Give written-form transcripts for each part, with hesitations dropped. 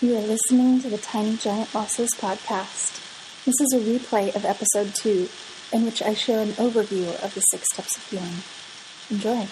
You are listening to the Tiny Giant Losses podcast. This is a replay of episode 2, in which I share an overview of the 6 steps of healing. Enjoy.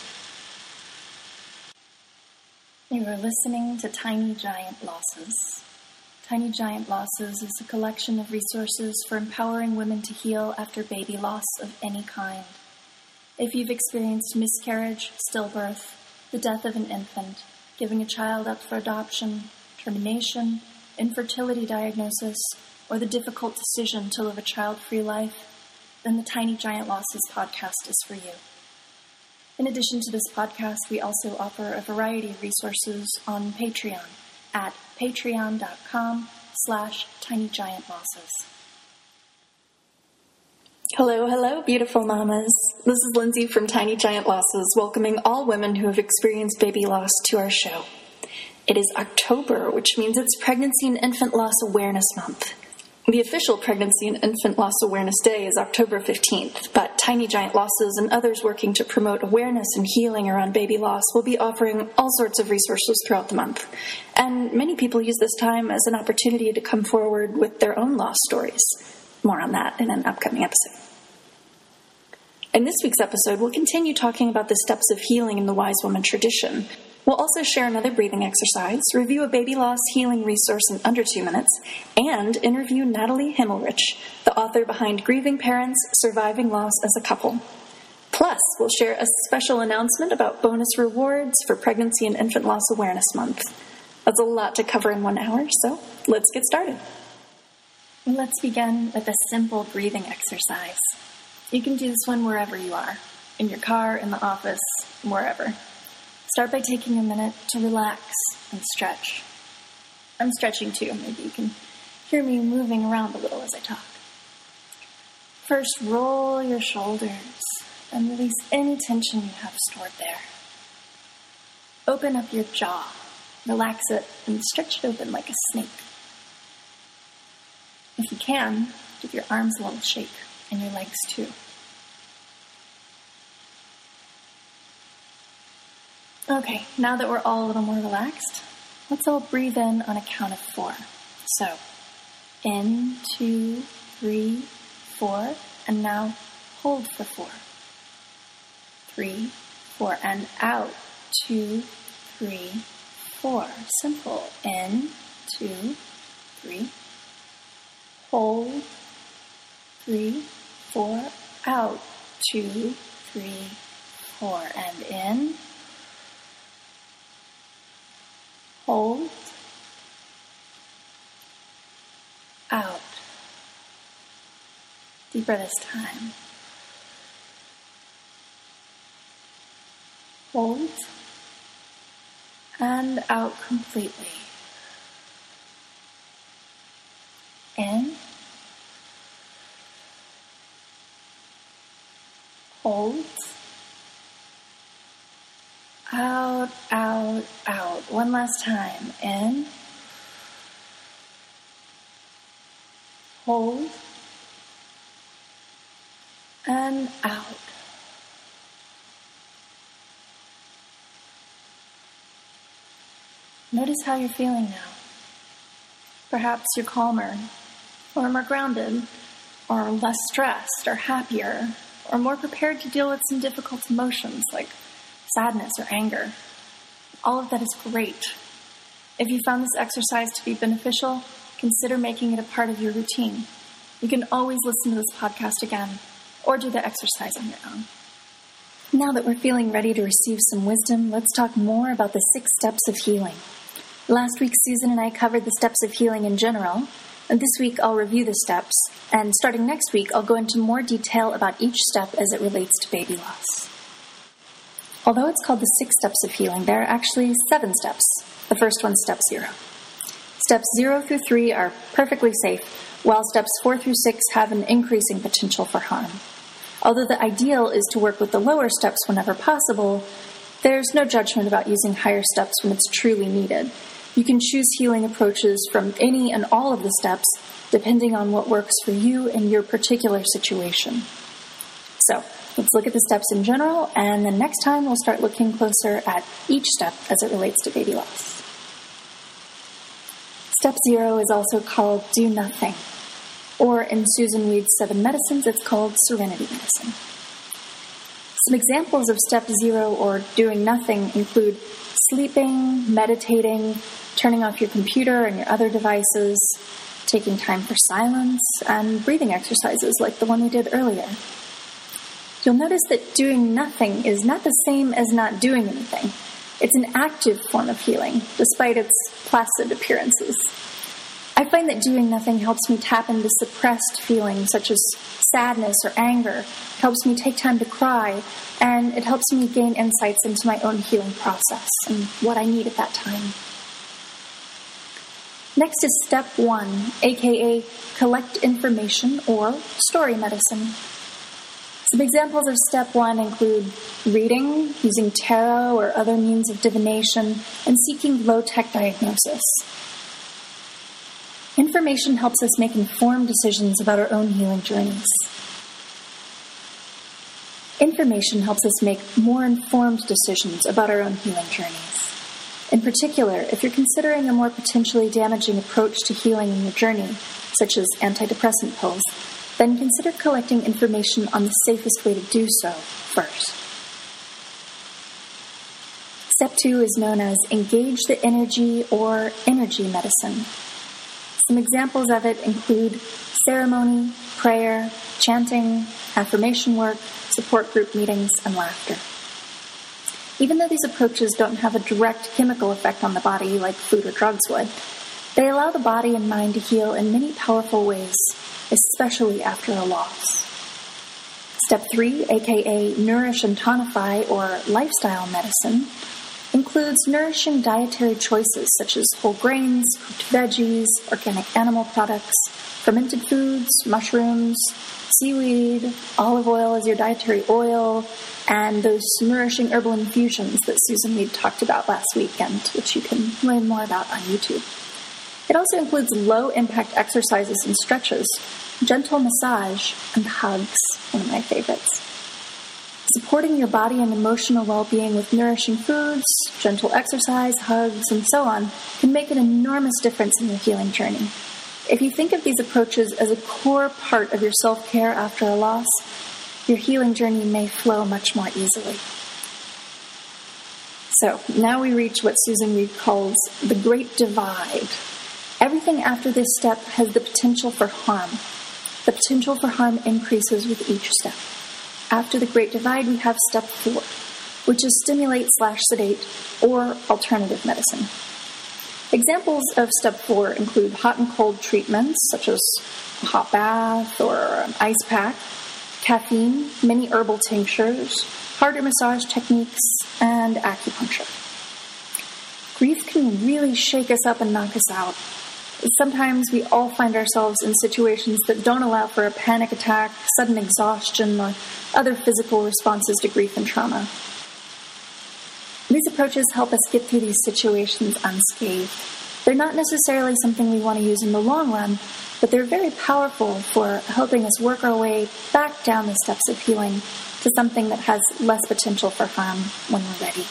You are listening to Tiny Giant Losses. Tiny Giant Losses is a collection of resources for empowering women to heal after baby loss of any kind. If you've experienced miscarriage, stillbirth, the death of an infant, giving a child up for adoption, termination, infertility diagnosis, or the difficult decision to live a child-free life, then the Tiny Giant Losses podcast is for you. In addition to this podcast, we also offer a variety of resources on Patreon at patreon.com/tinygiantlosses. Hello, beautiful mamas. This is Lindsay from Tiny Giant Losses, welcoming all women who have experienced baby loss to our show. It is October, which means it's Pregnancy and Infant Loss Awareness Month. The official Pregnancy and Infant Loss Awareness Day is October 15th, but Tiny Giant Losses and others working to promote awareness and healing around baby loss will be offering all sorts of resources throughout the month. And many people use this time as an opportunity to come forward with their own loss stories. More on that in an upcoming episode. In this week's episode, we'll continue talking about the steps of healing in the Wise Woman tradition. We'll also share another breathing exercise, review a baby loss healing resource in under 2 minutes, and interview Natalie Himmelrich, the author behind Grieving Parents, Surviving Loss as a Couple. Plus, we'll share a special announcement about bonus rewards for Pregnancy and Infant Loss Awareness Month. That's a lot to cover in 1 hour, so let's get started. Let's begin with a simple breathing exercise. You can do this one wherever you are, in your car, in the office, wherever. Start by taking a minute to relax and stretch. I'm stretching too. Maybe you can hear me moving around a little as I talk. First, roll your shoulders and release any tension you have stored there. Open up your jaw, relax it, and stretch it open like a snake. If you can, give your arms a little shake and your legs too. Okay, now that we're all a little more relaxed, let's all breathe in on a count of 4. So, in, 2, 3, 4, and now hold for 4. 3, 4, and out. 2, 3, 4. Simple. In, 2, 3. Hold. 3, 4. Out. 2, 3, 4. And in. Hold, out. Deeper this time. Hold, and out completely. In, hold, out, out, out. One last time. In. Hold. And out. Notice how you're feeling now. Perhaps you're calmer, or more grounded, or less stressed, or happier, or more prepared to deal with some difficult emotions like sadness or anger. All of that is great. If you found this exercise to be beneficial, consider making it a part of your routine. You can always listen to this podcast again, or do the exercise on your own. Now that we're feeling ready to receive some wisdom, let's talk more about the 6 steps of healing. Last week, Susan and I covered the steps of healing in general, and this week I'll review the steps, and starting next week, I'll go into more detail about each step as it relates to baby loss. Although it's called the 6 steps of healing, there are actually 7 steps. The first one's step 0. Steps 0 through 3 are perfectly safe, while steps 4 through 6 have an increasing potential for harm. Although the ideal is to work with the lower steps whenever possible, there's no judgment about using higher steps when it's truly needed. You can choose healing approaches from any and all of the steps, depending on what works for you and your particular situation. So, let's look at the steps in general, and then next time we'll start looking closer at each step as it relates to baby loss. Step 0 is also called do nothing, or in Susan Weed's 7 Medicines, it's called serenity medicine. Some examples of step 0 or doing nothing include sleeping, meditating, turning off your computer and your other devices, taking time for silence, and breathing exercises like the one we did earlier. You'll notice that doing nothing is not the same as not doing anything. It's an active form of healing, despite its placid appearances. I find that doing nothing helps me tap into suppressed feelings such as sadness or anger. It helps me take time to cry, and it helps me gain insights into my own healing process and what I need at that time. Next is step 1, aka collect information or story medicine. Some examples of step 1 include reading, using tarot or other means of divination, and seeking low-tech diagnosis. Information helps us make informed decisions about our own healing journeys. Information helps us make more informed decisions about our own healing journeys. In particular, if you're considering a more potentially damaging approach to healing in your journey, such as antidepressant pills, then consider collecting information on the safest way to do so first. Step 2 is known as engage the energy or energy medicine. Some examples of it include ceremony, prayer, chanting, affirmation work, support group meetings, and laughter. Even though these approaches don't have a direct chemical effect on the body like food or drugs would, they allow the body and mind to heal in many powerful ways, especially after a loss. Step 3, aka nourish and tonify or lifestyle medicine, includes nourishing dietary choices such as whole grains, cooked veggies, organic animal products, fermented foods, mushrooms, seaweed, olive oil as your dietary oil, and those nourishing herbal infusions that Susan Weed talked about last weekend, which you can learn more about on YouTube. It also includes low-impact exercises and stretches, gentle massage, and hugs, one of my favorites. Supporting your body and emotional well-being with nourishing foods, gentle exercise, hugs, and so on can make an enormous difference in your healing journey. If you think of these approaches as a core part of your self-care after a loss, your healing journey may flow much more easily. So, now we reach what Susan Weed calls the Great Divide. Everything after this step has the potential for harm. The potential for harm increases with each step. After the Great Divide, we have step 4, which is stimulate/sedate or alternative medicine. Examples of step 4 include hot and cold treatments, such as a hot bath or an ice pack, caffeine, many herbal tinctures, harder massage techniques, and acupuncture. Grief can really shake us up and knock us out. Sometimes we all find ourselves in situations that don't allow for a panic attack, sudden exhaustion, or other physical responses to grief and trauma. These approaches help us get through these situations unscathed. They're not necessarily something we want to use in the long run, but they're very powerful for helping us work our way back down the steps of healing to something that has less potential for harm when we're ready.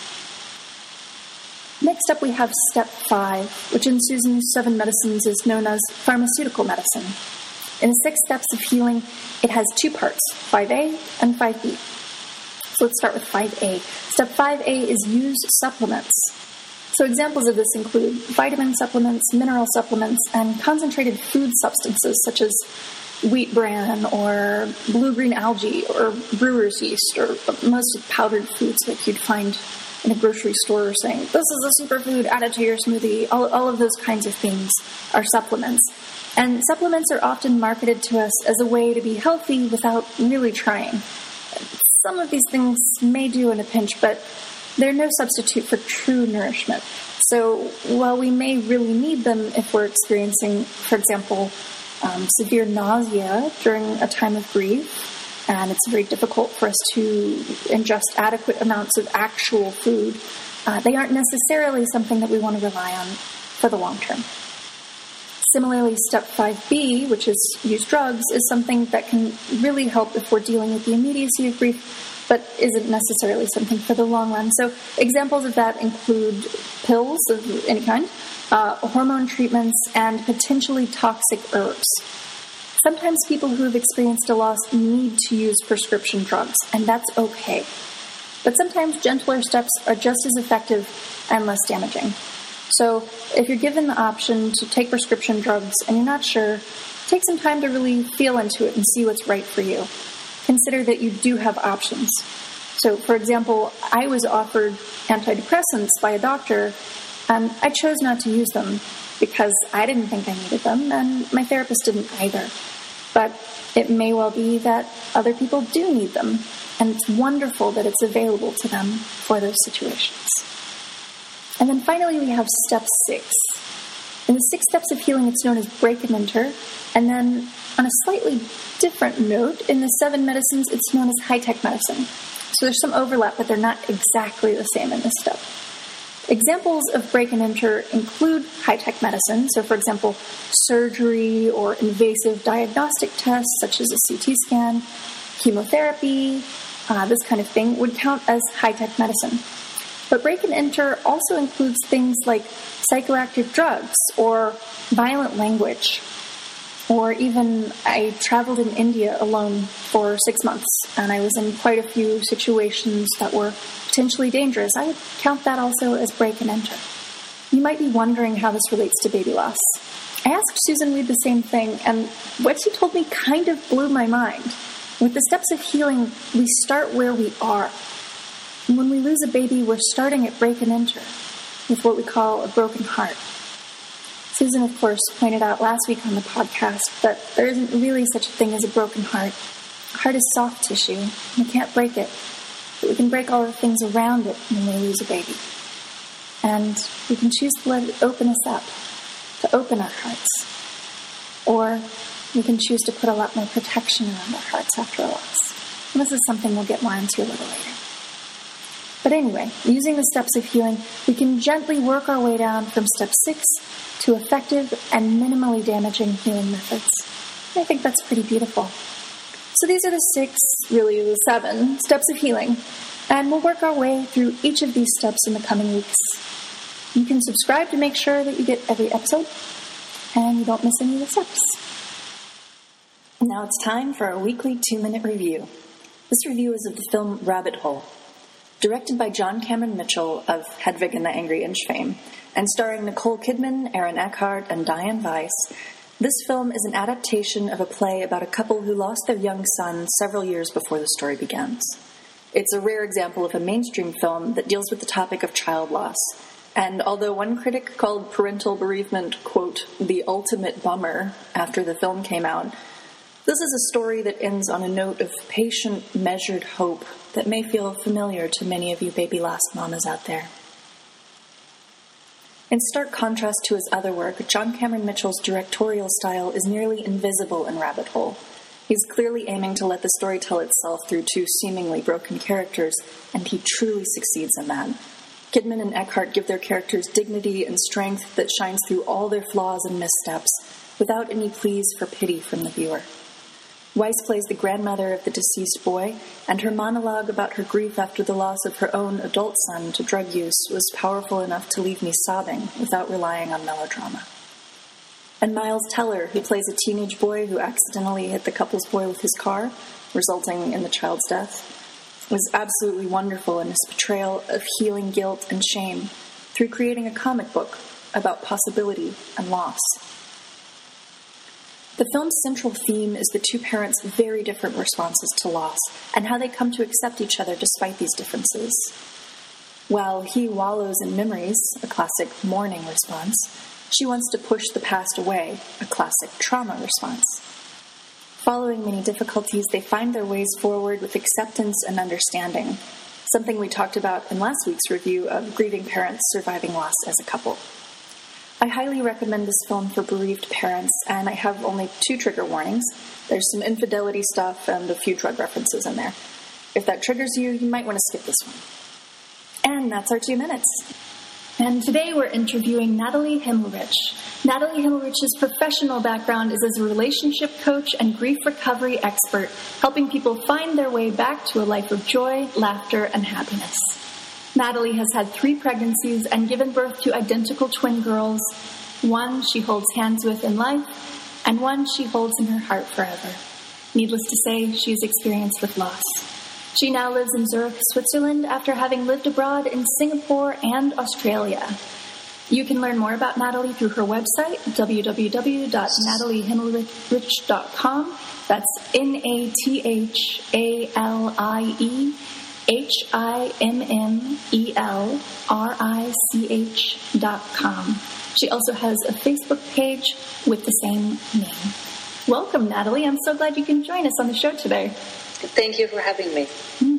Next up, we have step 5, which in Susan's 7 Medicines is known as pharmaceutical medicine. In the 6 steps of healing, it has 2 parts, 5A and 5B. So let's start with 5A. Step 5A is use supplements. So examples of this include vitamin supplements, mineral supplements, and concentrated food substances such as wheat bran or blue-green algae or brewer's yeast or most powdered foods like you'd find in a grocery store saying, this is a superfood, add it to your smoothie. All of those kinds of things are supplements. And supplements are often marketed to us as a way to be healthy without really trying. Some of these things may do in a pinch, but they're no substitute for true nourishment. So while we may really need them if we're experiencing, for example, severe nausea during a time of grief, and it's very difficult for us to ingest adequate amounts of actual food, they aren't necessarily something that we want to rely on for the long term. Similarly, step 5B, which is use drugs, is something that can really help if we're dealing with the immediacy of grief, but isn't necessarily something for the long run. So examples of that include pills of any kind, hormone treatments, and potentially toxic herbs. Sometimes people who have experienced a loss need to use prescription drugs, and that's okay. But sometimes gentler steps are just as effective and less damaging. So if you're given the option to take prescription drugs and you're not sure, take some time to really feel into it and see what's right for you. Consider that you do have options. So, for example, I was offered antidepressants by a doctor, and I chose not to use them because I didn't think I needed them, and my therapist didn't either. But it may well be that other people do need them, and it's wonderful that it's available to them for those situations. And then finally, we have step 6. In the 6 steps of healing, it's known as break and enter. And then on a slightly different note, in the 7 medicines, it's known as high-tech medicine. So there's some overlap, but they're not exactly the same in this step. Examples of break and enter include high-tech medicine. So, for example, surgery or invasive diagnostic tests, such as a CT scan, chemotherapy, this kind of thing would count as high-tech medicine. But break and enter also includes things like psychoactive drugs or violent language. Or even I traveled in India alone for 6 months, and I was in quite a few situations that were potentially dangerous. I would count that also as break and enter. You might be wondering how this relates to baby loss. I asked Susan Weed the same thing, and what she told me kind of blew my mind. With the steps of healing, we start where we are. And when we lose a baby, we're starting at break and enter, with what we call a broken heart. Susan, of course, pointed out last week on the podcast that there isn't really such a thing as a broken heart. A heart is soft tissue. We can't break it, but we can break all the things around it when we lose a baby. And we can choose to let it open us up, to open our hearts. Or we can choose to put a lot more protection around our hearts after a loss. And this is something we'll get more into a little later. But anyway, using the steps of healing, we can gently work our way down from step 6 to effective and minimally damaging healing methods. And I think that's pretty beautiful. So these are the 6, really the 7, steps of healing. And we'll work our way through each of these steps in the coming weeks. You can subscribe to make sure that you get every episode and you don't miss any of the steps. Now it's time for our weekly 2-minute review. This review is of the film Rabbit Hole. Directed by John Cameron Mitchell of Hedwig and the Angry Inch fame, and starring Nicole Kidman, Aaron Eckhart, and Diane Weiss, this film is an adaptation of a play about a couple who lost their young son several years before the story begins. It's a rare example of a mainstream film that deals with the topic of child loss, and although one critic called parental bereavement, quote, the ultimate bummer after the film came out, this is a story that ends on a note of patient, measured hope that may feel familiar to many of you baby loss mamas out there. In stark contrast to his other work, John Cameron Mitchell's directorial style is nearly invisible in Rabbit Hole. He's clearly aiming to let the story tell itself through 2 seemingly broken characters, and he truly succeeds in that. Kidman and Eckhart give their characters dignity and strength that shines through all their flaws and missteps, without any pleas for pity from the viewer. Weiss plays the grandmother of the deceased boy, and her monologue about her grief after the loss of her own adult son to drug use was powerful enough to leave me sobbing without relying on melodrama. And Miles Teller, who plays a teenage boy who accidentally hit the couple's boy with his car, resulting in the child's death, was absolutely wonderful in his portrayal of healing guilt and shame through creating a comic book about possibility and loss. The film's central theme is the 2 parents' very different responses to loss and how they come to accept each other despite these differences. While he wallows in memories, a classic mourning response, she wants to push the past away, a classic trauma response. Following many difficulties, they find their ways forward with acceptance and understanding, something we talked about in last week's review of grieving parents surviving loss as a couple. I highly recommend this film for bereaved parents, and I have only 2 trigger warnings. There's some infidelity stuff and a few drug references in there. If that triggers you, you might want to skip this one. And that's our 2 minutes. And today we're interviewing Natalie Himmelrich. Natalie Himmelrich's professional background is as a relationship coach and grief recovery expert, helping people find their way back to a life of joy, laughter, and happiness. Natalie has had 3 pregnancies and given birth to identical twin girls. One she holds hands with in life, and one she holds in her heart forever. Needless to say, she is experienced with loss. She now lives in Zurich, Switzerland, after having lived abroad in Singapore and Australia. You can learn more about Natalie through her website, www.nataliehimmelrich.com. That's NATALIEHIMMELRICH.com. She also has a Facebook page with the same name. Welcome, Natalie. I'm so glad you can join us on the show today. Thank you for having me.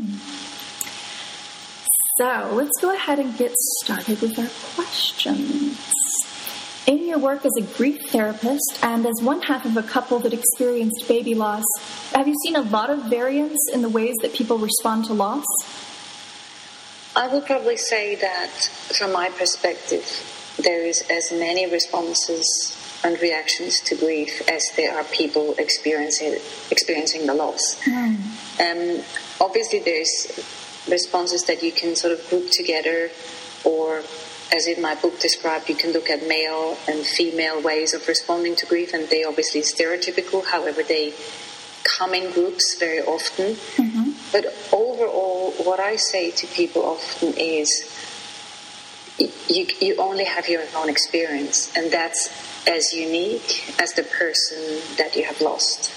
So let's go ahead and get started with our questions. In your work as a grief therapist and as one half of a couple that experienced baby loss, have you seen a lot of variance in the ways that people respond to loss? I would probably say that from my perspective, there is as many responses and reactions to grief as there are people experiencing the loss. Obviously, there's responses that you can sort of group together, or as in my book described, you can look at male and female ways of responding to grief, and they obviously stereotypical, however they come in groups very often. But overall, what I say to people often is you only have your own experience, and that's as unique as the person that you have lost.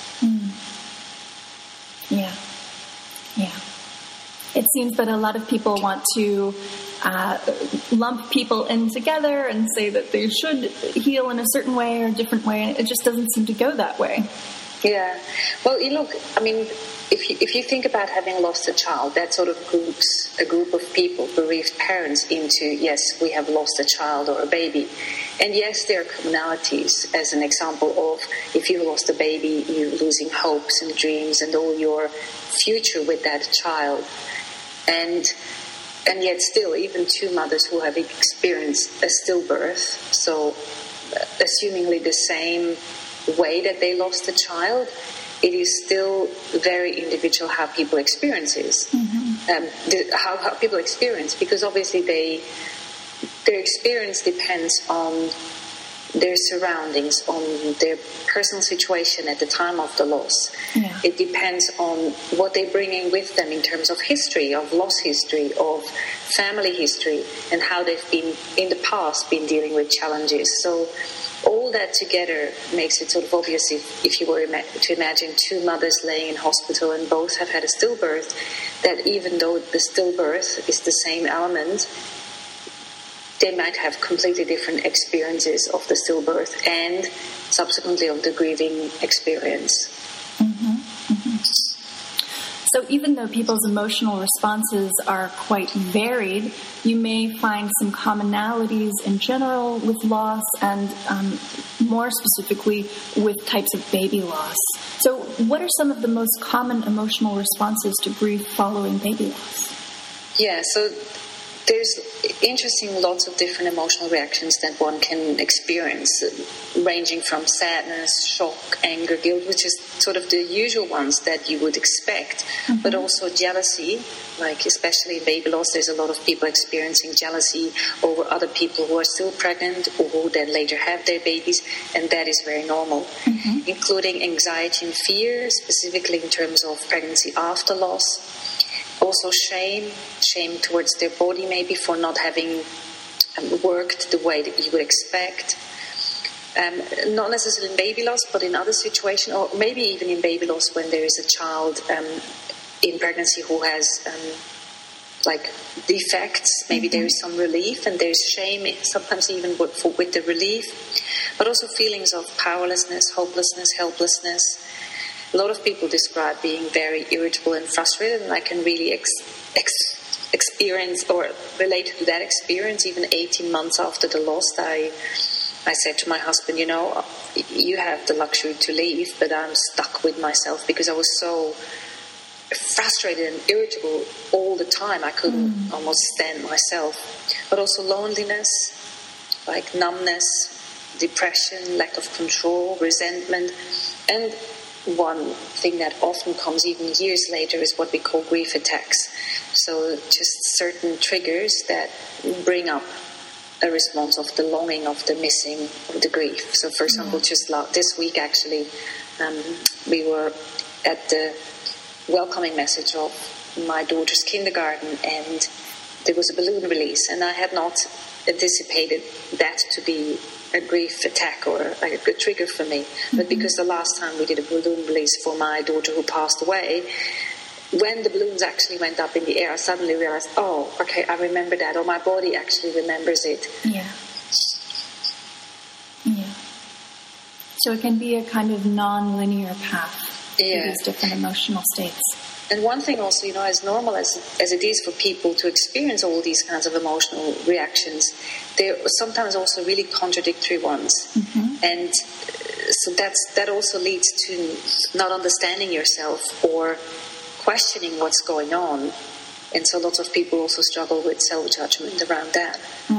Yeah. It seems that a lot of people want to lump people in together and say that they should heal in a certain way or a different way, and it just doesn't seem to go that way. Yeah. Well, if you think about having lost a child, that sort of groups a group of people, bereaved parents, into, yes, we have lost a child or a baby. And yes, there are commonalities, as an example of, if you lost a baby, you're losing hopes and dreams and all your future with that child. And yet still, even 2 mothers who have experienced a stillbirth, so assumingly the same way that they lost a child, it is still very individual how people experience this. How people experience, because obviously their experience depends on their surroundings, on their personal situation at the time of the loss. It depends on what they're bringing with them in terms of history, of loss history, of family history, and how they've been in the past been dealing with challenges. So all that together makes it sort of obvious, if you were to imagine 2 mothers laying in hospital and both have had a stillbirth, that even though the stillbirth is the same element, they might have completely different experiences of the stillbirth and subsequently of the grieving experience. So even though people's emotional responses are quite varied, you may find some commonalities in general with loss and more specifically with types of baby loss. So what are some of the most common emotional responses to grief following baby loss? Yeah, so there's lots of different emotional reactions that one can experience, ranging from sadness, shock, anger, guilt, which is sort of the usual ones that you would expect, but also jealousy, like especially in baby loss, there's a lot of people experiencing jealousy over other people who are still pregnant or who then later have their babies, and that is very normal, including anxiety and fear, specifically in terms of pregnancy after loss. Also shame towards their body maybe for not having worked the way that you would expect. Not necessarily in baby loss, but in other situations, or maybe even in baby loss when there is a child in pregnancy who has like defects. Maybe there is some relief, and there's shame sometimes even with the relief, but also feelings of powerlessness, hopelessness, helplessness. A lot of people describe being very irritable and frustrated, and I can really experience or relate to that experience. Even 18 months after the loss, I said to my husband, you have the luxury to leave, but I'm stuck with myself because I was so frustrated and irritable all the time. I couldn't almost stand myself. But also loneliness, like numbness, depression, lack of control, resentment. And one thing that often comes even years later is what we call grief attacks. So just certain triggers that bring up a response of the longing, of the missing, of the grief. So for example, just this week actually, we were at the welcoming message of my daughter's kindergarten, and there was a balloon release, and I had not anticipated that to be a grief attack or like a trigger for me. But because the last time we did a balloon release for my daughter who passed away, when the balloons actually went up in the air, I suddenly realized, oh, okay, I remember that, or my body actually remembers it. Yeah. Yeah. So it can be a kind of non-linear path through these different emotional states. And one thing also, as normal as it is for people to experience all these kinds of emotional reactions, they're sometimes also really contradictory ones. And so that also leads to not understanding yourself or questioning what's going on. And so lots of people also struggle with self-judgment around that.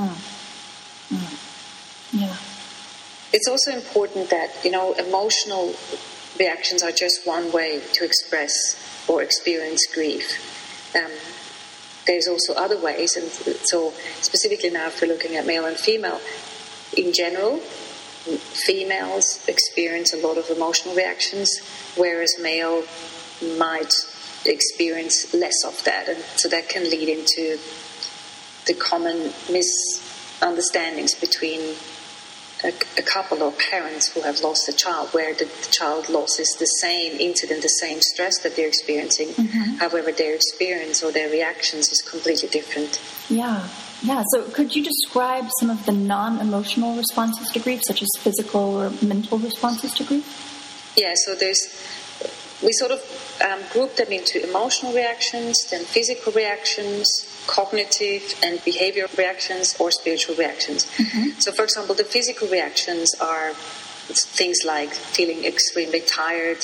Yeah. It's also important that, emotional reactions are just one way to express or experience grief. There's also other ways, and so specifically now if we're looking at male and female, in general, females experience a lot of emotional reactions, whereas male might experience less of that, and so that can lead into the common misunderstandings between a couple or parents who have lost a child, where the child loss is the same incident, the same stress that they're experiencing. However, their experience or their reactions is completely different. Yeah. So could you describe some of the non-emotional responses to grief, such as physical or mental responses to grief? Yeah, so we sort of group them into emotional reactions, then physical reactions, cognitive and behavioral reactions, or spiritual reactions. So, for example, the physical reactions are things like feeling extremely tired,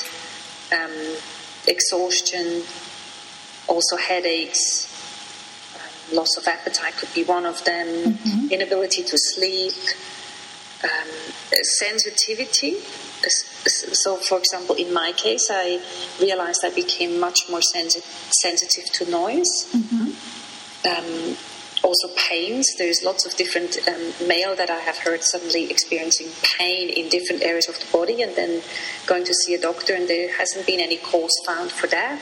exhaustion, also headaches, loss of appetite could be one of them, inability to sleep, sensitivity. So, for example, in my case, I realized I became much more sensitive to noise. Also pains. There's lots of different male that I have heard suddenly experiencing pain in different areas of the body, and then going to see a doctor, and there hasn't been any cause found for that.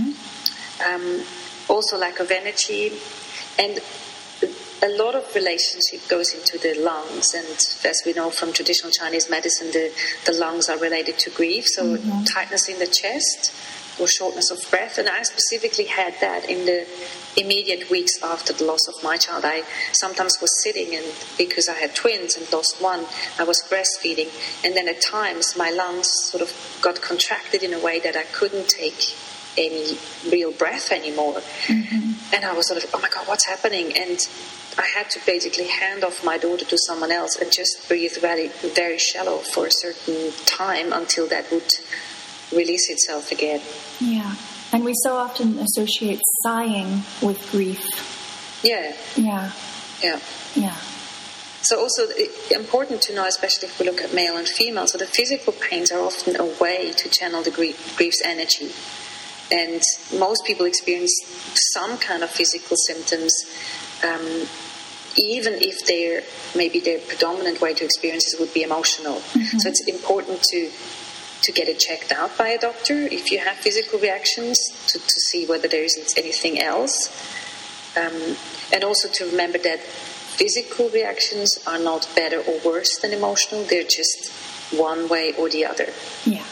Also lack of energy, and a lot of relationship goes into the lungs, and as we know from traditional Chinese medicine, the lungs are related to grief, so tightness in the chest or shortness of breath. And I specifically had that in the immediate weeks after the loss of my child. I sometimes was sitting, and because I had twins and lost one, I was breastfeeding, and then at times my lungs sort of got contracted in a way that I couldn't take any real breath anymore. And I was sort of, oh my God, what's happening? And I had to basically hand off my daughter to someone else and just breathe very, very shallow for a certain time until that would release itself again. Yeah. And we so often associate sighing with grief. Yeah. So also important to know, especially if we look at male and female, so the physical pains are often a way to channel the grief's energy. And most people experience some kind of physical symptoms, even if maybe their predominant way to experience it would be emotional. So it's important to get it checked out by a doctor if you have physical reactions, to see whether there isn't anything else. And also to remember that physical reactions are not better or worse than emotional. They're just one way or the other. Yeah.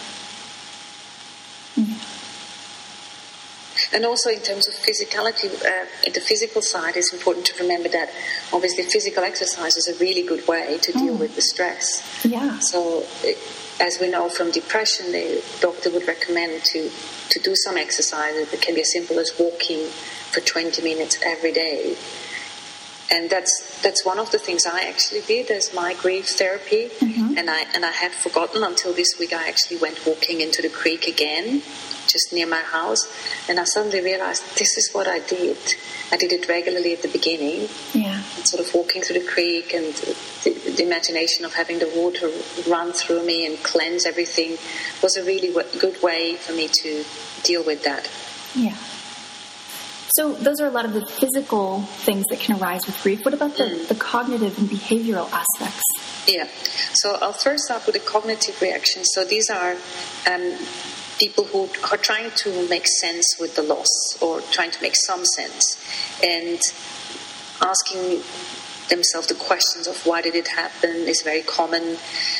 And also in terms of physicality, in the physical side, it's important to remember that obviously physical exercise is a really good way to deal with the stress. Yeah. So as we know from depression, the doctor would recommend to do some exercise. It can be as simple as walking for 20 minutes every day. And that's one of the things I actually did as my grief therapy. And I had forgotten until this week. I actually went walking into the creek again, just near my house, and I suddenly realized this is what I did. I did it regularly at the beginning. Yeah. Sort of walking through the creek, and the imagination of having the water run through me and cleanse everything was a really good way for me to deal with that. Yeah. So those are a lot of the physical things that can arise with grief. What about the cognitive and behavioral aspects? Yeah. So I'll first start with the cognitive reactions. So these are people who are trying to make sense with the loss, or trying to make some sense, and asking themselves the questions of why did it happen is very common.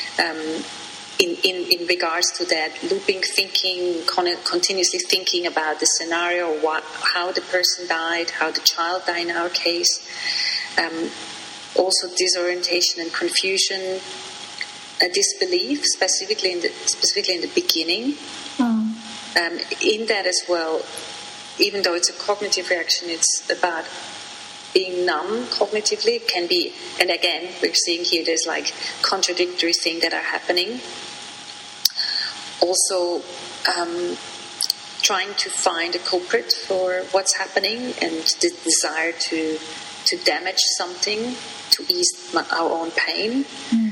In regards to that, looping thinking, continuously thinking about the scenario, how the person died, how the child died in our case. Also disorientation and confusion, a disbelief, specifically in the beginning. In that as well, even though it's a cognitive reaction, it's about being numb cognitively. It can be, and again, we're seeing here there's like contradictory things that are happening. Also, trying to find a culprit for what's happening, and the desire to damage something to ease our own pain.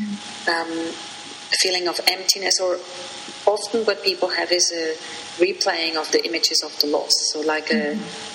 A feeling of emptiness, or often what people have is a replaying of the images of the loss. So like a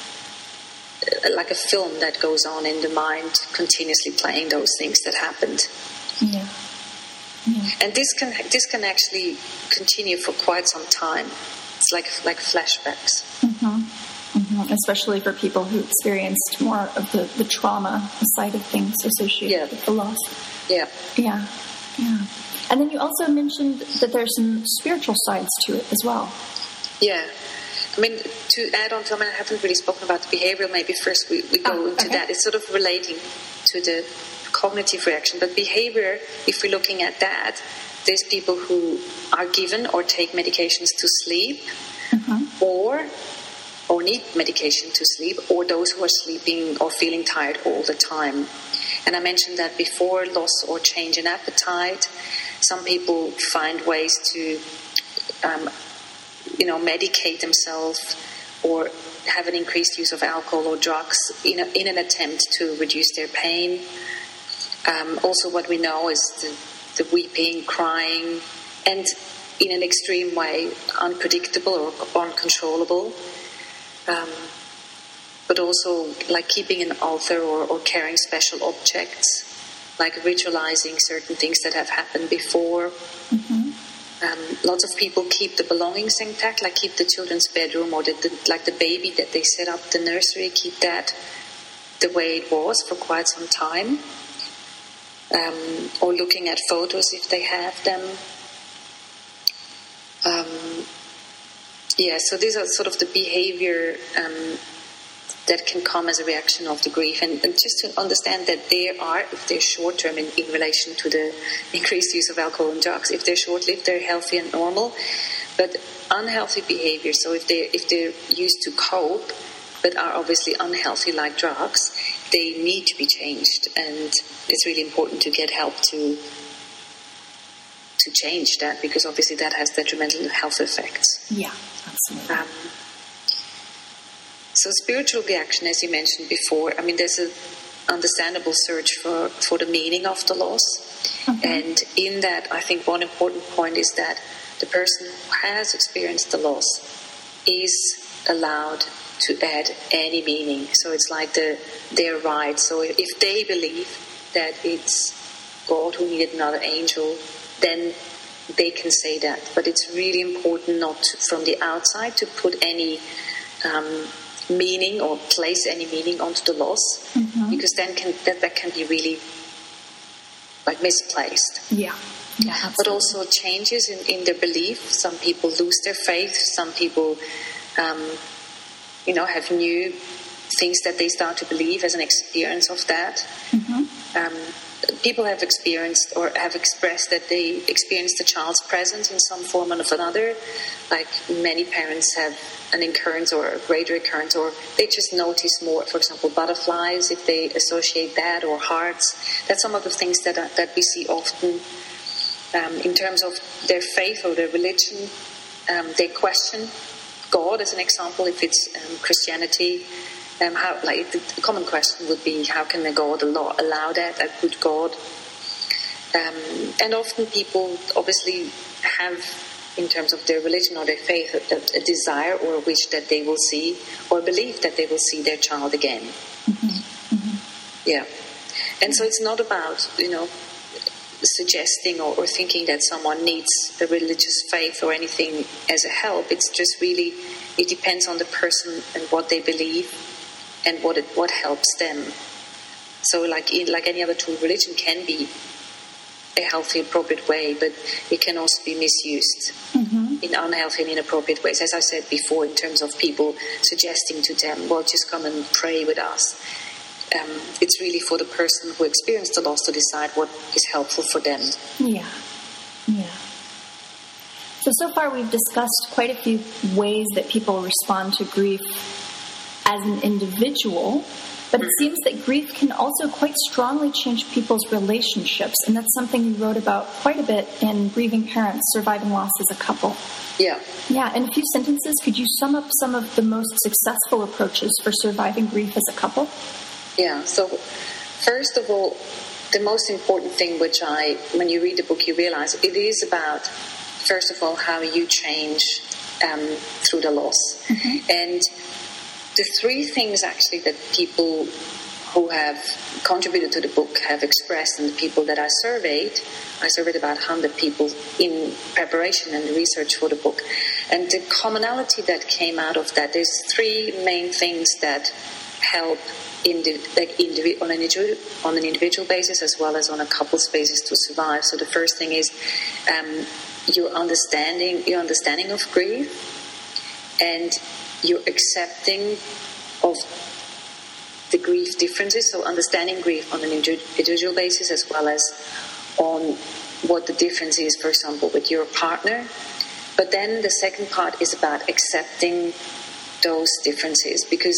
film that goes on in the mind, continuously playing those things that happened. Yeah. And this can actually continue for quite some time. It's like flashbacks. Especially for people who experienced more of the trauma side of things associated with the loss. Yeah. And then you also mentioned that there's some spiritual sides to it as well. Yeah. I mean, to add on to, I haven't really spoken about the behavioral. Maybe first we go into that. It's sort of relating to the cognitive reaction. But behavior, if we're looking at that, there's people who are given or take medications to sleep, or need medication to sleep, or those who are sleeping or feeling tired all the time. And I mentioned that before, loss or change in appetite. Some people find ways to medicate themselves, or have an increased use of alcohol or drugs in an attempt to reduce their pain. Also, what we know is the weeping, crying, and in an extreme way, unpredictable or uncontrollable. But also like keeping an altar or carrying special objects, like ritualizing certain things that have happened before. Lots of people keep the belongings intact, like keep the children's bedroom, or the baby that they set up, the nursery, keep that the way it was for quite some time. Or looking at photos if they have them. So these are sort of the behavior that can come as a reaction of the grief. And just to understand that if they're short-term in relation to the increased use of alcohol and drugs, if they're short-lived, they're healthy and normal. But unhealthy behavior, so if they're used to cope, but are obviously unhealthy like drugs, they need to be changed. And it's really important to get help to change that, because obviously that has detrimental health effects. Yeah, absolutely. So spiritual reaction, as you mentioned before, there's an understandable search for the meaning of the loss. And in that, I think one important point is that the person who has experienced the loss is allowed to add any meaning. So it's like their right. So if they believe that it's God who needed another angel, then they can say that. But it's really important not from the outside to put any meaning or place any meaning onto the loss, because then that can be really like misplaced. Yeah, but also changes in their belief. Some people lose their faith. Some people have new things that they start to believe as an experience of that. People have experienced or have expressed that they experienced the child's presence in some form or another. Like many parents have an occurrence or a greater occurrence, or they just notice more, for example, butterflies, if they associate that, or hearts. That's some of the things that we see often in terms of their faith or their religion. They question God, as an example, if it's Christianity. How, like, the common question would be, how can a God allow that, a good God? And often people obviously have, in terms of their religion or their faith, a desire or a wish that they will see, or believe that they will see their child again. Yeah. And so it's not about, suggesting or thinking that someone needs a religious faith or anything as a help. It's just really, it depends on the person and what they believe and what helps them. So like any other tool, religion can be a healthy, appropriate way, but it can also be misused in unhealthy and inappropriate ways. As I said before, in terms of people suggesting to them, well, just come and pray with us. It's really for the person who experienced the loss to decide what is helpful for them. Yeah. So far we've discussed quite a few ways that people respond to grief as an individual, but it seems that grief can also quite strongly change people's relationships, and that's something you wrote about quite a bit in Grieving Parents, Surviving Loss as a Couple. Yeah. In a few sentences, could you sum up some of the most successful approaches for surviving grief as a couple? Yeah, so first of all, the most important thing, when you read the book, you realize it is about, first of all, how you change through the loss. And the three things actually that people who have contributed to the book have expressed, and the people that I surveyed about 100 people in preparation and research for the book. And the commonality that came out of that, there's three main things that help on an individual basis as well as on a couple's basis to survive. So the first thing is your understanding of grief, and your accepting of the grief differences, so understanding grief on an individual basis as well as on what the difference is, for example, with your partner. But then the second part is about accepting those differences, because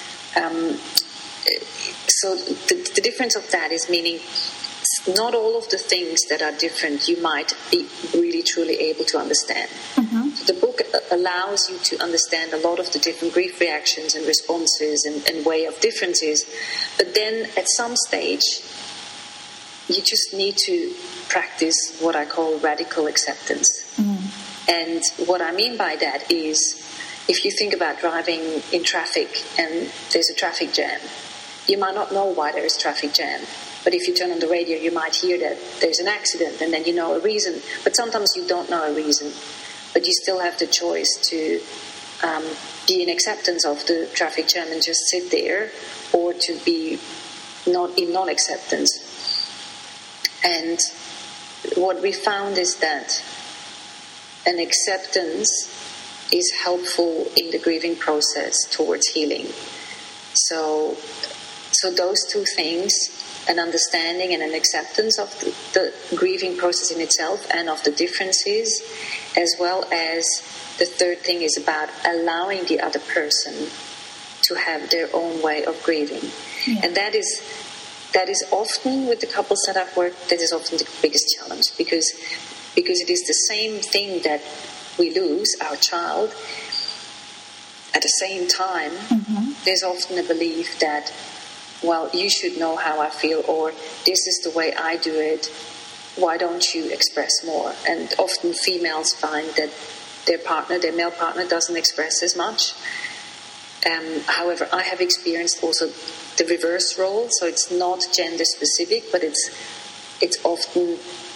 so the difference of that is meaning not all of the things that are different you might be really truly able to understand. So the book allows you to understand a lot of the different grief reactions and responses and way of differences, but then at some stage you just need to practice what I call radical acceptance. And what I mean by that is, if you think about driving in traffic and there's a traffic jam, you might not know why there is traffic jam. But if you turn on the radio, you might hear that there's an accident, and then you know a reason. But sometimes you don't know a reason. But you still have the choice to be in acceptance of the traffic jam and just sit there, or to be not in non-acceptance. And what we found is that an acceptance is helpful in the grieving process towards healing. So those two things, an understanding and an acceptance of the grieving process in itself and of the differences, as well as the third thing is about allowing the other person to have their own way of grieving. And that is often, with the couples that I've worked, that is often the biggest challenge, because it is the same thing that we lose, our child. At the same time, there's often a belief that, well, you should know how I feel, or this is the way I do it, why don't you express more? And often females find that their male partner doesn't express as much. However, I have experienced also the reverse role, so it's not gender specific, but it's often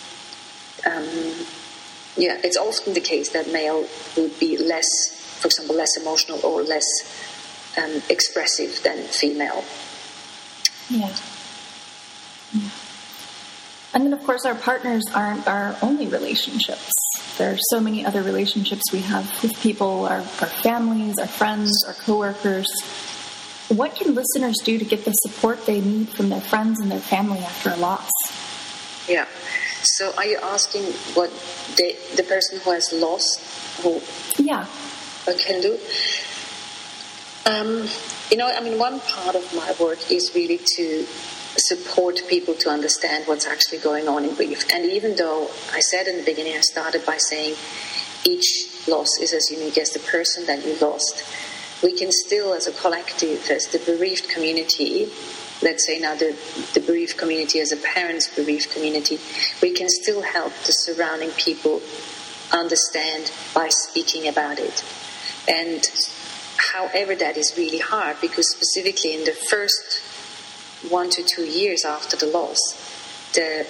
it's often the case that male would be less, for example, less emotional or less expressive than female. Yeah. And then, of course, our partners aren't our only relationships. There are so many other relationships we have with people, our families, our friends, our coworkers. what can listeners do to get the support they need from their friends and their family after a loss? Yeah. So are you asking what the person who has lost can do? One part of my work is really to support people to understand what's actually going on in grief. And even though I said in the beginning, I started by saying each loss is as unique as the person that you lost, we can still, as a collective, as the bereaved community, let's say now the bereaved community as a parents' bereaved community, we can still help the surrounding people understand by speaking about it. And however, that is really hard, because specifically in the first 1 to 2 years after the loss, the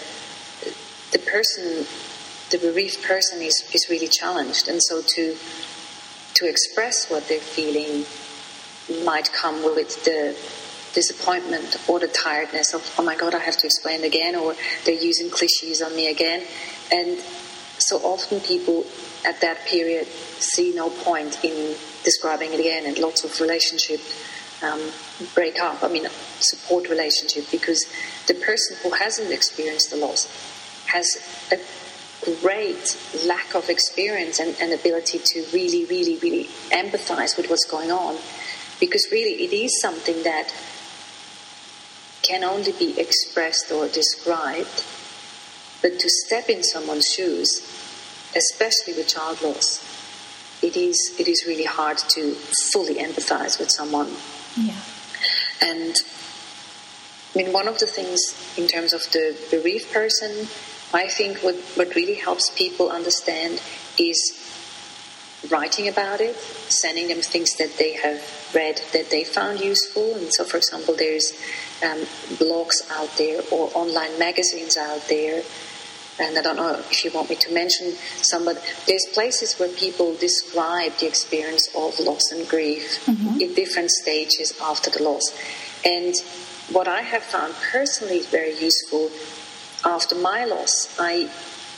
bereaved person is really challenged, and so to express what they're feeling might come with the disappointment or the tiredness of, oh my God, I have to explain again, or they're using cliches on me again. And so often people at that period see no point in describing it again, and lots of relationship break up, support relationship, because the person who hasn't experienced the loss has a great lack of experience and ability to really, really, really empathize with what's going on, because really it is something that can only be expressed or described. But to step in someone's shoes, especially with child loss, it is really hard to fully empathize with someone. Yeah. And one of the things in terms of the bereaved person, I think what really helps people understand is writing about it, sending them things that they have read that they found useful. And so, for example, there's blogs out there or online magazines out there. And I don't know if you want me to mention some, but there's places where people describe the experience of loss and grief in different stages after the loss. And what I have found personally very useful after my loss, I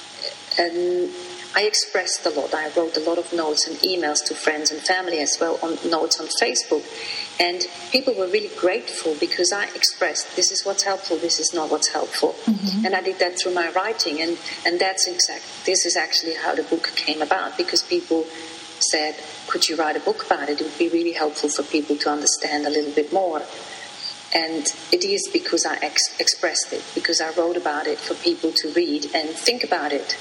expressed a lot. I wrote a lot of notes and emails to friends and family as well, on notes on Facebook. And people were really grateful because I expressed, this is what's helpful, this is not what's helpful. And I did that through my writing. And this is actually how the book came about, because people said, could you write a book about it? It would be really helpful for people to understand a little bit more. And it is because I expressed it, because I wrote about it for people to read and think about it.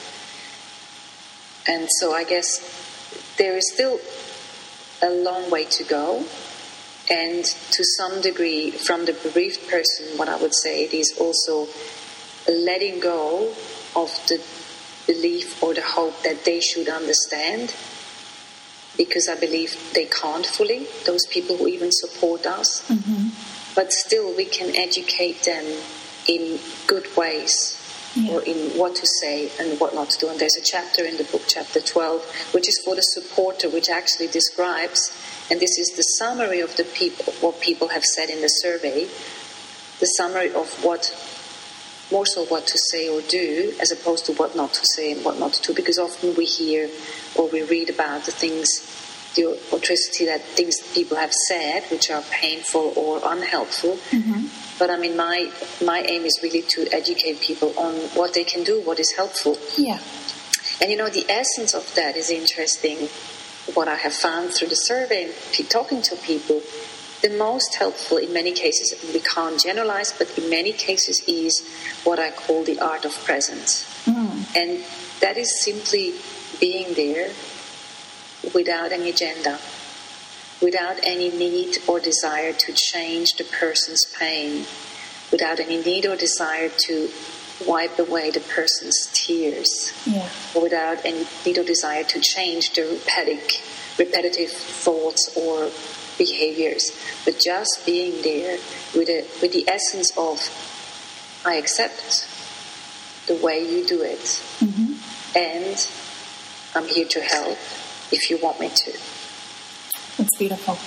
And so I guess there is still a long way to go. And to some degree, from the bereaved person, what I would say, it is also letting go of the belief or the hope that they should understand, because I believe they can't fully, those people who even support us. But still we can educate them in good ways, or in what to say and what not to do. And there's a chapter in the book, chapter 12, which is for the supporter, which actually describes, and this is the summary of what people have said in the survey, the summary of more so what to say or do, as opposed to what not to say and what not to do, because often we hear or we read about the atrocity that things people have said, which are painful or unhelpful. But my aim is really to educate people on what they can do, what is helpful. Yeah. And the essence of that is interesting. What I have found through the survey, talking to people, the most helpful in many cases, we can't generalize, but in many cases is what I call the art of presence. And that is simply being there without any agenda, without any need or desire to change the person's pain, without any need or desire to wipe away the person's tears, or without any need or desire to change the repetitive thoughts or behaviors, but just being there with the essence of, I accept the way you do it, and I'm here to help if you want me to. That's beautiful.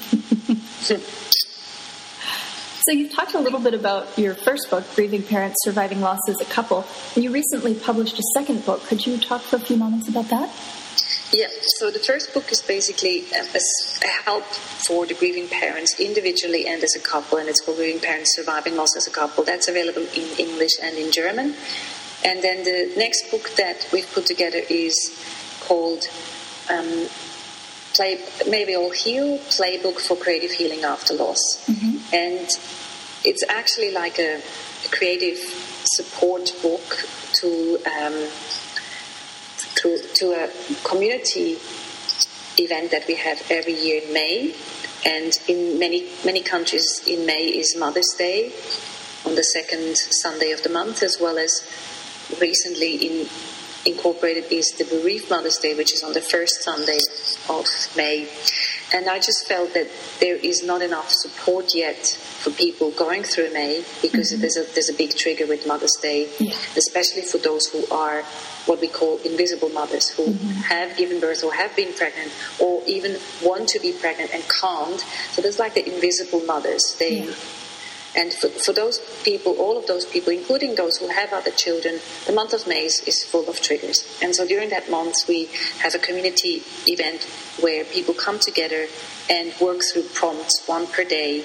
So you've talked a little bit about your first book, Grieving Parents, Surviving Loss as a Couple. You recently published a second book. Could you talk for a few moments about that? Yeah, so the first book is basically a help for the grieving parents individually and as a couple, and it's called Grieving Parents Surviving Loss as a Couple. That's available in English and in German. And then the next book that we've put together is called May We All Heal, Playbook for Creative Healing After Loss. Mm-hmm. And it's actually like a creative support book to a community event that we have every year in May. And in many countries in May is Mother's Day on the second Sunday of the month, as well as recently incorporated is the Bereaved Mother's Day, which is on the first Sunday of May. And I just felt that there is not enough support yet for people going through May, because mm-hmm. there's a big trigger with Mother's Day, especially for those who are what we call invisible mothers, who mm-hmm. have given birth or have been pregnant or even want to be pregnant and can't. So there's like the invisible mothers. And for those people, all of those people, including those who have other children, the month of May is full of triggers. And so during that month, we have a community event where people come together and work through prompts, one per day,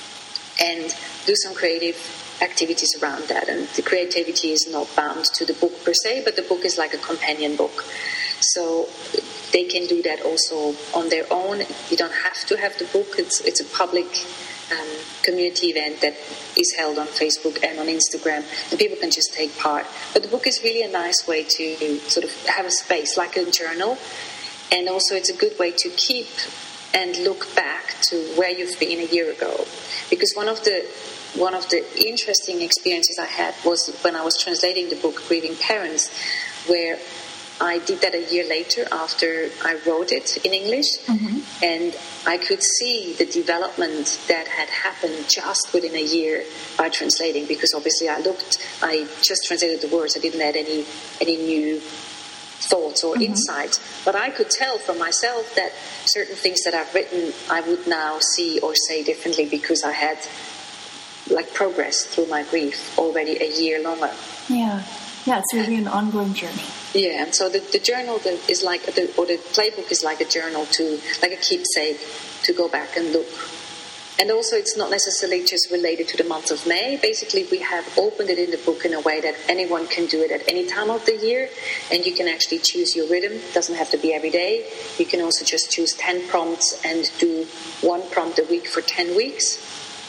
and do some creative activities around that. And the creativity is not bound to the book per se, but the book is like a companion book. So they can do that also on their own. You don't have to have the book. It's a public community event that is held on Facebook and on Instagram, and people can just take part. But the book is really a nice way to sort of have a space, like a journal, and also it's a good way to keep and look back to where you've been a year ago. Because one of the interesting experiences I had was when I was translating the book Grieving Parents, where I did that a year later after I wrote it in English, mm-hmm. and I could see the development that had happened just within a year by translating, because obviously I just translated the words, I didn't add any new thoughts or mm-hmm. insights, but I could tell from myself that certain things that I've written I would now see or say differently, because I had like progressed through my grief already a year longer. Yeah, it's really an ongoing journey. Yeah, and so the journal is like, the playbook is like a journal, like a keepsake to go back and look. And also it's not necessarily just related to the month of May. Basically, we have opened it in the book in a way that anyone can do it at any time of the year, and you can actually choose your rhythm. It doesn't have to be every day. You can also just choose 10 prompts and do one prompt a week for 10 weeks.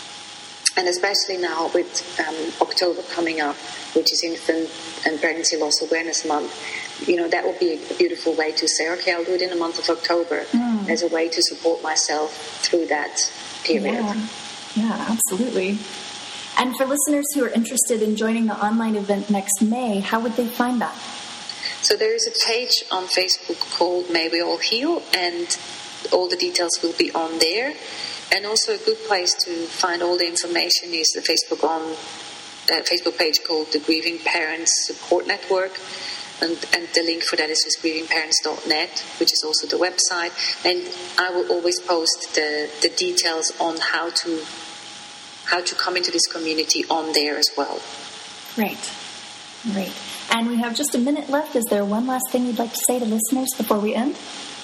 And especially now with October coming up, which is Infant and Pregnancy Loss Awareness Month, that would be a beautiful way to say, okay, I'll do it in the month of October as a way to support myself through that period. Yeah, absolutely. And for listeners who are interested in joining the online event next May, how would they find that? So there is a page on Facebook called May We All Heal, and all the details will be on there. And also a good place to find all the information is the Facebook page called the Grieving Parents Support Network, and the link for that is just grievingparents.net, which is also the website. And I will always post the details on how to come into this community on there as well. Great. And we have just a minute left. Is there one last thing you'd like to say to listeners before we end?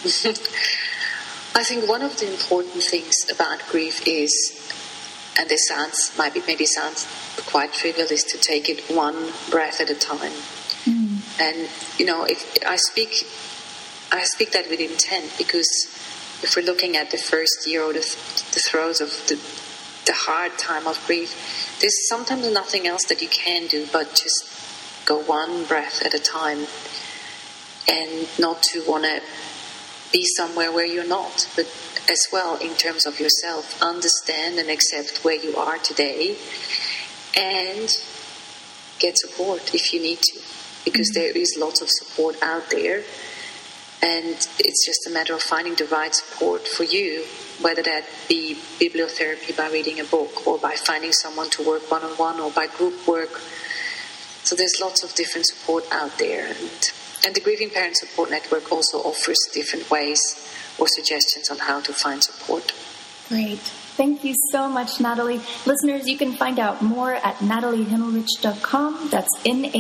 I think one of the important things about grief is, and this maybe sounds quite trivial, is to take it one breath at a time. And if I speak that with intent, because if we're looking at the first year or the throes of the hard time of grief, there's sometimes nothing else that you can do but just go one breath at a time, and not to want to be somewhere where you're not, but as well in terms of yourself, understand and accept where you are today, and get support if you need to, because there is lots of support out there, and it's just a matter of finding the right support for you, whether that be bibliotherapy by reading a book, or by finding someone to work one-on-one, or by group work. So there's lots of different support out there, and the Grieving Parents Support Network also offers different ways or suggestions on how to find support. Great. Thank you so much, Natalie. Listeners, you can find out more at nataliehimmelrich.com. That's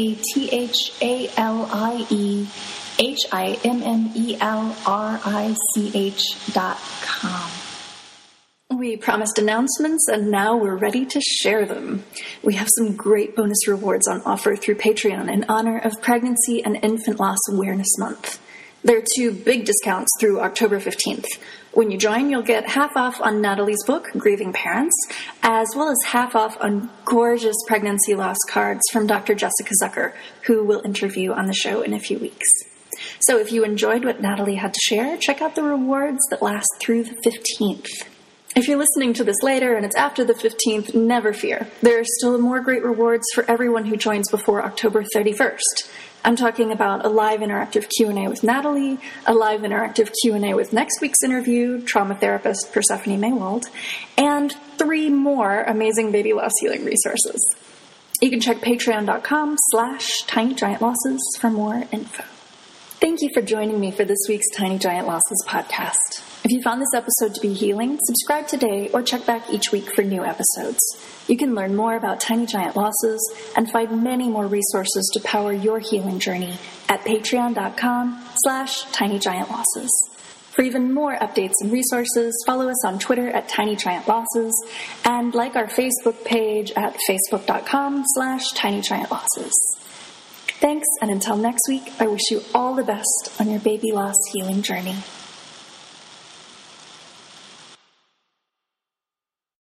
NATHALIEHIMMELRICH.com. We promised announcements, and now we're ready to share them. We have some great bonus rewards on offer through Patreon in honor of Pregnancy and Infant Loss Awareness Month. There are 2 big discounts through October 15th. When you join, you'll get half off on Natalie's book, Grieving Parents, as well as half off on gorgeous pregnancy loss cards from Dr. Jessica Zucker, who we'll interview on the show in a few weeks. So if you enjoyed what Natalie had to share, check out the rewards that last through the 15th. If you're listening to this later and it's after the 15th, never fear. There are still more great rewards for everyone who joins before October 31st. I'm talking about a live interactive Q&A with Natalie, a live interactive Q&A with next week's interview, trauma therapist Persephone Maywald, and 3 more amazing baby loss healing resources. You can check patreon.com/tinygiantlosses for more info. Thank you for joining me for this week's Tiny Giant Losses podcast. If you found this episode to be healing, subscribe today or check back each week for new episodes. You can learn more about Tiny Giant Losses and find many more resources to power your healing journey at patreon.com/tinygiantlosses. For even more updates and resources, follow us on Twitter at tinygiantlosses and like our Facebook page at facebook.com/tinygiantlosses. Thanks, and until next week, I wish you all the best on your baby loss healing journey.